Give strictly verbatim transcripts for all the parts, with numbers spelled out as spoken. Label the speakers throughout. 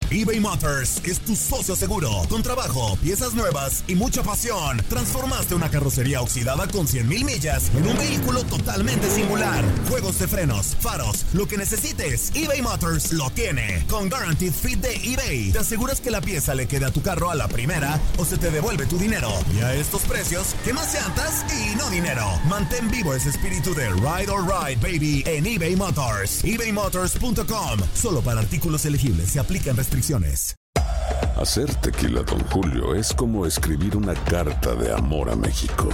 Speaker 1: eBay Motors es tu socio seguro. Con trabajo, piezas nuevas y mucha pasión, transformaste una carrocería oxidada con cien mil millas en un vehículo totalmente singular. Juegos de frenos, faros, lo que necesites, eBay Motors lo tiene. Con Guaranteed Fit de eBay, te aseguras que la pieza le quede a tu carro a la primera o se te devuelve tu dinero. Y a estos precios, ¿qué más llantas y no dinero? Mantén vivo ese espíritu de Ride or Ride, baby, en eBay Motors. ebay motors punto com. Solo para artículos elegibles se aplican restricciones.
Speaker 2: Hacer tequila Don Julio es como escribir una carta de amor a México.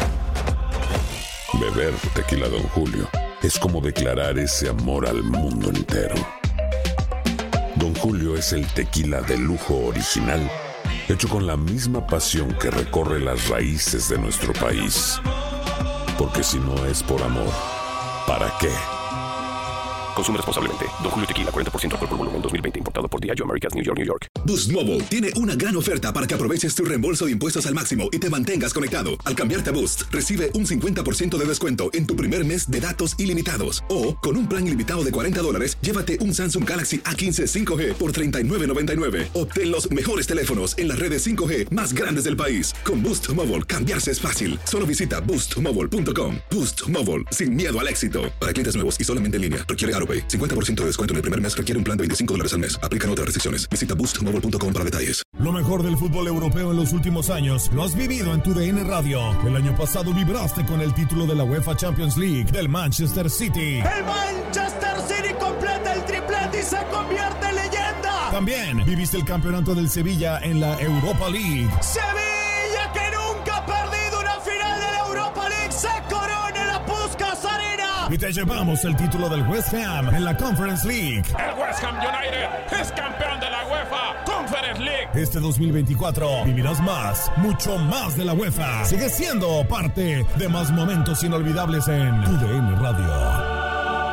Speaker 2: Beber tequila Don Julio es como declarar ese amor al mundo entero. Don Julio es el tequila de lujo original, hecho con la misma pasión que recorre las raíces de nuestro país. Porque si no es por amor, ¿para qué?
Speaker 3: Consume responsablemente. Don Julio Tequila, cuarenta por ciento alcohol por volumen, dos mil veinte. Importado por Diageo Americas, New York, New York.
Speaker 4: Boost Mobile tiene una gran oferta para que aproveches tu reembolso de impuestos al máximo y te mantengas conectado. Al cambiarte a Boost, recibe un cincuenta por ciento de descuento en tu primer mes de datos ilimitados. O, con un plan ilimitado de cuarenta dólares, llévate un Samsung Galaxy A quince cinco G por treinta y nueve noventa y nueve. Obtén los mejores teléfonos en las redes cinco G más grandes del país. Con Boost Mobile, cambiarse es fácil. Solo visita boost mobile punto com. Boost Mobile, sin miedo al éxito. Para clientes nuevos y solamente en línea, requiere AutoPay. cincuenta por ciento de descuento en el primer mes requiere un plan de veinticinco dólares al mes. Aplican otras restricciones. Visita boost mobile punto com para detalles.
Speaker 5: Lo mejor del fútbol europeo en los últimos años lo has vivido en tu D N Radio. El año pasado vibraste con el título de la UEFA Champions League del Manchester City.
Speaker 6: El Manchester City completa el triplete y se convierte en leyenda.
Speaker 5: También viviste el campeonato del Sevilla en la Europa League.
Speaker 6: Sevilla, que nunca ha perdido una final de la Europa League, se corona en la Puskás Arena.
Speaker 5: Y te llevamos el título del West Ham en la Conference League.
Speaker 7: El West Ham United es campeón de la UEFA Conference League.
Speaker 5: Este dos mil veinticuatro vivirás más, mucho más de la UEFA. Sigue siendo parte de más momentos inolvidables en tu D N Radio.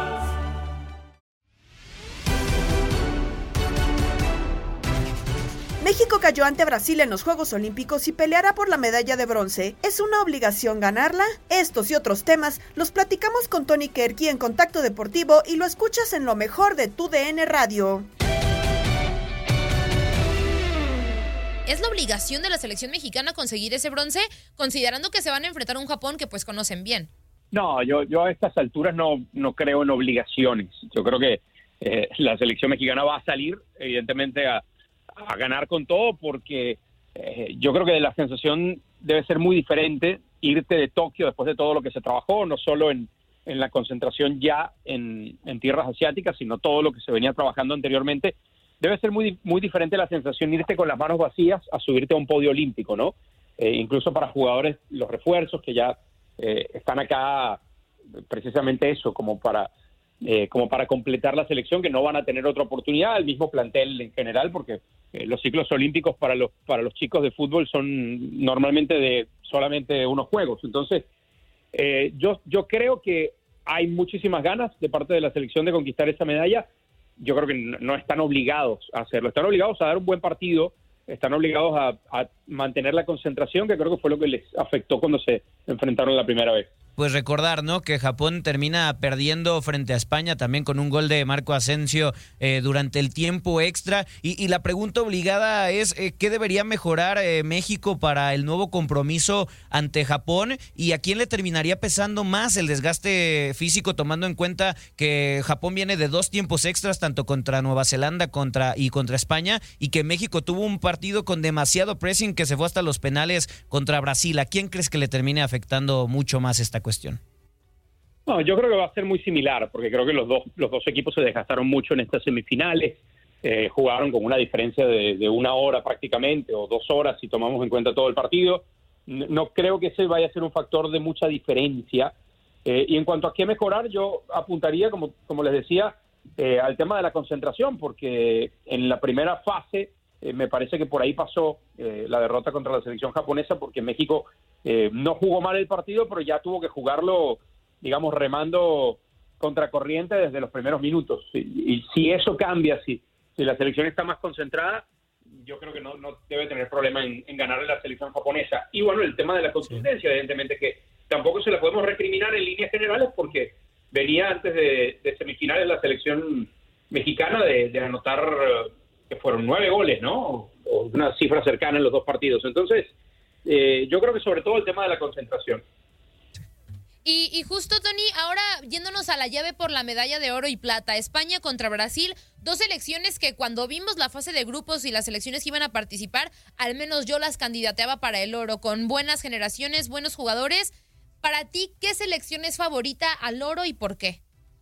Speaker 8: México cayó ante Brasil en los Juegos Olímpicos y peleará por la medalla de bronce. ¿Es una obligación ganarla? Estos y otros temas los platicamos con Tony Kerky en Contacto Deportivo y lo escuchas en lo mejor de tu D N Radio.
Speaker 9: ¿Es la obligación de la selección mexicana conseguir ese bronce, considerando que se van a enfrentar a un Japón que pues conocen bien?
Speaker 10: No, yo, yo a estas alturas no, no creo en obligaciones. Yo creo que eh, la selección mexicana va a salir, evidentemente, a a ganar con todo, porque eh, yo creo que la sensación debe ser muy diferente irte de Tokio después de todo lo que se trabajó, no solo en, en la concentración ya en, en tierras asiáticas, sino todo lo que se venía trabajando anteriormente. Debe ser muy, muy diferente la sensación irte con las manos vacías a subirte a un podio olímpico, ¿no? Eh, incluso para jugadores, los refuerzos que ya eh, están acá, precisamente eso, como para eh, como para completar la selección, que no van a tener otra oportunidad, el mismo plantel en general, porque eh, los ciclos olímpicos para los para los chicos de fútbol son normalmente de solamente unos juegos. Entonces, eh, yo yo creo que hay muchísimas ganas de parte de la selección de conquistar esa medalla. Yo creo que no, no están obligados a hacerlo, están obligados a dar un buen partido, están obligados a, a mantener la concentración, que creo que fue lo que les afectó cuando se enfrentaron la primera vez.
Speaker 11: Pues recordar, ¿no?, que Japón termina perdiendo frente a España también con un gol de Marco Asensio eh, durante el tiempo extra. Y, y la pregunta obligada es, eh, ¿qué debería mejorar eh, México para el nuevo compromiso ante Japón? ¿Y a quién le terminaría pesando más el desgaste físico, tomando en cuenta que Japón viene de dos tiempos extras, tanto contra Nueva Zelanda contra y contra España, y que México tuvo un partido con demasiado pressing que se fue hasta los penales contra Brasil? ¿A quién crees que le termine afectando mucho más esta cuestión?
Speaker 10: No, yo creo que va a ser muy similar, porque creo que los dos los dos equipos se desgastaron mucho en estas semifinales, eh, jugaron con una diferencia de, de una hora prácticamente, o dos horas si tomamos en cuenta todo el partido. No creo que ese vaya a ser un factor de mucha diferencia. Eh, y en cuanto a qué mejorar, yo apuntaría, como, como les decía, eh, al tema de la concentración, porque en la primera fase eh, me parece que por ahí pasó eh, la derrota contra la selección japonesa, porque México eh, no jugó mal el partido, pero ya tuvo que jugarlo, digamos, remando contracorriente desde los primeros minutos. Y, y si eso cambia, si, si la selección está más concentrada, yo creo que no, no debe tener problema en, en ganarle a la selección japonesa. Y bueno, el tema de la consistencia, evidentemente, que tampoco se la podemos recriminar en líneas generales, porque venía antes de, de semifinales la selección mexicana de, de anotar que fueron nueve goles, ¿no? O una cifra cercana en los dos partidos. Entonces, eh, yo creo que sobre todo el tema de la concentración.
Speaker 9: Y, y justo, Tony, ahora yéndonos a la llave por la medalla de oro y plata, España contra Brasil, dos selecciones que cuando vimos la fase de grupos y las selecciones que iban a participar, al menos yo las candidateaba para el oro, con buenas generaciones, buenos jugadores. Para ti, ¿qué selección es favorita al oro y por qué?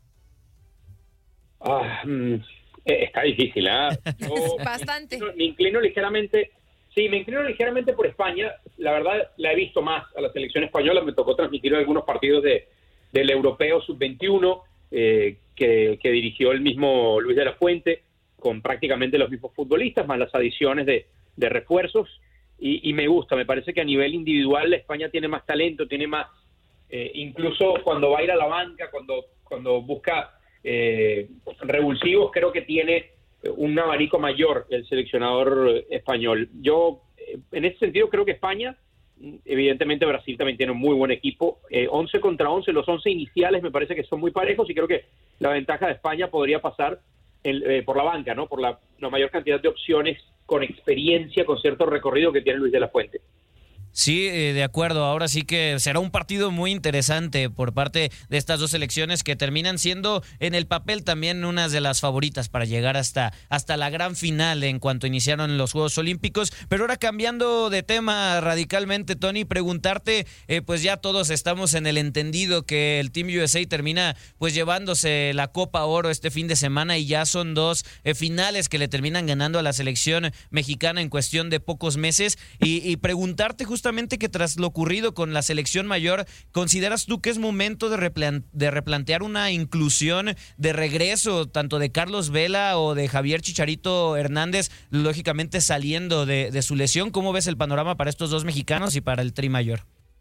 Speaker 10: Ah, mm, está difícil, ¿eh? Yo
Speaker 9: Bastante.
Speaker 10: Me, me inclino ligeramente... Sí, me inclino ligeramente por España. La verdad, la he visto más a la selección española. Me tocó transmitir algunos partidos de, del Europeo sub veintiuno eh, que, que dirigió el mismo Luis de la Fuente, con prácticamente los mismos futbolistas, más las adiciones de, de refuerzos. Y, y me gusta, me parece que a nivel individual España tiene más talento, tiene más... Eh, incluso cuando va a ir a la banca, cuando, cuando busca eh, revulsivos, creo que tiene un abanico mayor el seleccionador español. Yo, en ese sentido, creo que España, evidentemente Brasil también tiene un muy buen equipo, eh, once contra once, los once iniciales me parece que son muy parejos y creo que la ventaja de España podría pasar el, eh, por la banca, ¿no? Por la, la mayor cantidad de opciones con experiencia, con cierto recorrido que tiene Luis de la Fuente.
Speaker 11: Sí, eh, de acuerdo. Ahora sí que será un partido muy interesante por parte de estas dos selecciones que terminan siendo en el papel también unas de las favoritas para llegar hasta, hasta la gran final en cuanto iniciaron los Juegos Olímpicos. Pero ahora cambiando de tema radicalmente, Tony, preguntarte, eh, pues ya todos estamos en el entendido que el Team U S A termina pues llevándose la Copa Oro este fin de semana y ya son dos eh, finales que le terminan ganando a la selección mexicana en cuestión de pocos meses y, y preguntarte justamente Justamente que tras lo ocurrido con la selección mayor, ¿consideras tú que es momento de, replan- de replantear una inclusión de regreso tanto de Carlos Vela o de Javier Chicharito Hernández, lógicamente saliendo de, de su lesión? ¿Cómo ves el panorama para estos dos mexicanos y para el Tri Mayor?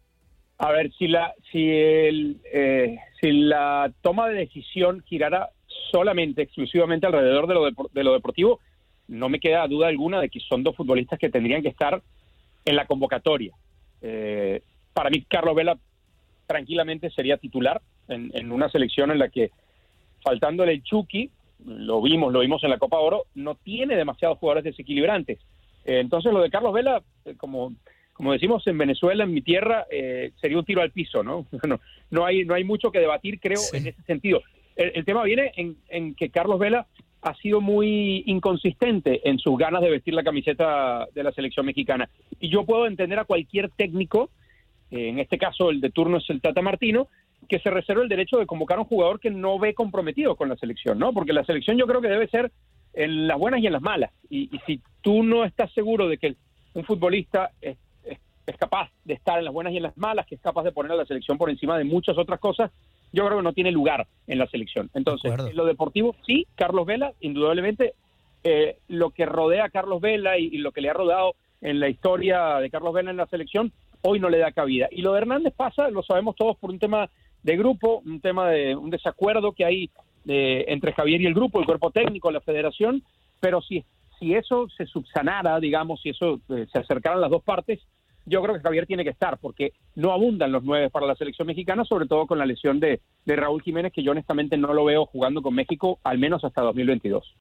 Speaker 10: A ver, si la, si el, eh, si la toma de decisión girara solamente, exclusivamente alrededor de lo, de, de lo deportivo, no me queda duda alguna de que son dos futbolistas que tendrían que estar en la convocatoria. Eh, para mí, Carlos Vela tranquilamente sería titular en, en una selección en la que, faltándole el Chucky, lo vimos, lo vimos en la Copa Oro, no tiene demasiados jugadores desequilibrantes. Eh, entonces, lo de Carlos Vela, eh, como, como decimos en Venezuela, en mi tierra, eh, sería un tiro al piso, ¿no? no, no, hay, no hay mucho que debatir, creo, sí. en ese sentido. El, el tema viene en, en que Carlos Vela ha sido muy inconsistente en sus ganas de vestir la camiseta de la selección mexicana. Y yo puedo entender a cualquier técnico, eh, en este caso el de turno es el Tata Martino, que se reserve el derecho de convocar a un jugador que no ve comprometido con la selección, ¿no? Porque la selección yo creo que debe ser en las buenas y en las malas. Y, y si tú no estás seguro de que un futbolista es, es, es capaz de estar en las buenas y en las malas, que es capaz de poner a la selección por encima de muchas otras cosas, yo creo que no tiene lugar en la selección. Entonces, en lo deportivo, sí, Carlos Vela, indudablemente, eh, lo que rodea a Carlos Vela y, y lo que le ha rodado en la historia de Carlos Vela en la selección, hoy no le da cabida. Y lo de Hernández pasa, lo sabemos todos, por un tema de grupo, un tema de un desacuerdo que hay eh, entre Javier y el grupo, el cuerpo técnico, la federación, pero si, si eso se subsanara, digamos, si eso eh, se acercaran las dos partes, yo creo que Javier tiene que estar, porque no abundan los nueve para la selección mexicana, sobre todo con la lesión de, de Raúl Jiménez, que yo honestamente no lo veo jugando con México, al menos hasta dos mil veintidós.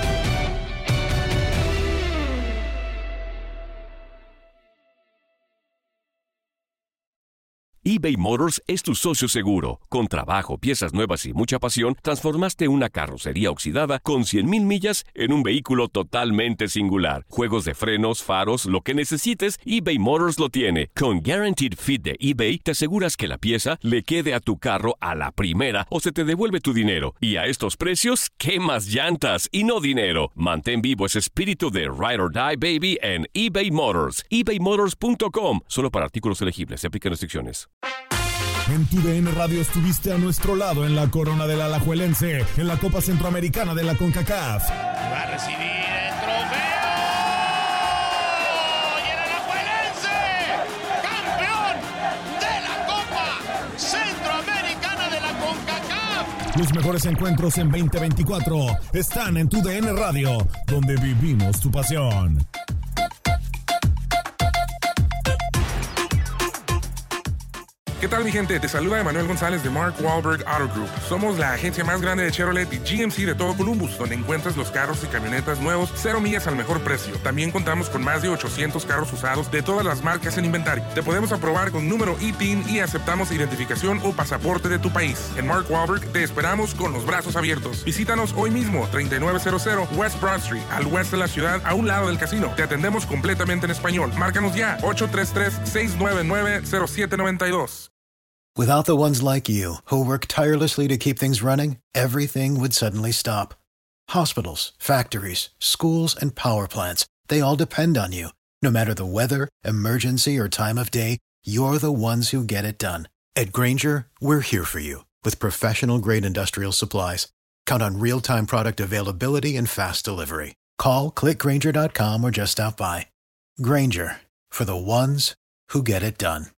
Speaker 12: eBay Motors es tu socio seguro. Con trabajo, piezas nuevas y mucha pasión, transformaste una carrocería oxidada con cien mil millas en un vehículo totalmente singular. Juegos de frenos, faros, lo que necesites, eBay Motors lo tiene. Con Guaranteed Fit de eBay, te aseguras que la pieza le quede a tu carro a la primera o se te devuelve tu dinero. Y a estos precios, ¿qué más llantas y no dinero? Mantén vivo ese espíritu de Ride or Die, baby, en eBay Motors. ebay motors punto com. Solo para artículos elegibles. Se aplican restricciones.
Speaker 5: En tu D N Radio estuviste a nuestro lado en la corona del Alajuelense, en la Copa Centroamericana de la CONCACAF.
Speaker 7: Va a recibir el trofeo. Y el Alajuelense, campeón de la Copa Centroamericana de la CONCACAF.
Speaker 5: Los mejores encuentros en veinte veinticuatro están en tu D N Radio, donde vivimos tu pasión.
Speaker 13: ¿Qué tal, mi gente? Te saluda Emanuel González de Mark Wahlberg Auto Group. Somos la agencia más grande de Chevrolet y G M C de todo Columbus, donde encuentras los carros y camionetas nuevos, cero millas al mejor precio. También contamos con más de ochocientos carros usados de todas las marcas en inventario. Te podemos aprobar con número I T I N y aceptamos identificación o pasaporte de tu país. En Mark Wahlberg te esperamos con los brazos abiertos. Visítanos hoy mismo, treinta y nueve cero cero West Broad Street, al oeste de la ciudad, a un lado del casino. Te atendemos completamente en español. Márcanos ya, ocho tres tres, seis nueve nueve, cero siete nueve dos.
Speaker 14: Without the ones like you, who work tirelessly to keep things running, everything would suddenly stop. Hospitals, factories, schools, and power plants, they all depend on you. No matter the weather, emergency, or time of day, you're the ones who get it done. At Grainger, we're here for you with professional-grade industrial supplies. Count on real-time product availability and fast delivery. Call, click Grainger dot com, or just stop by. Grainger, for the ones who get it done.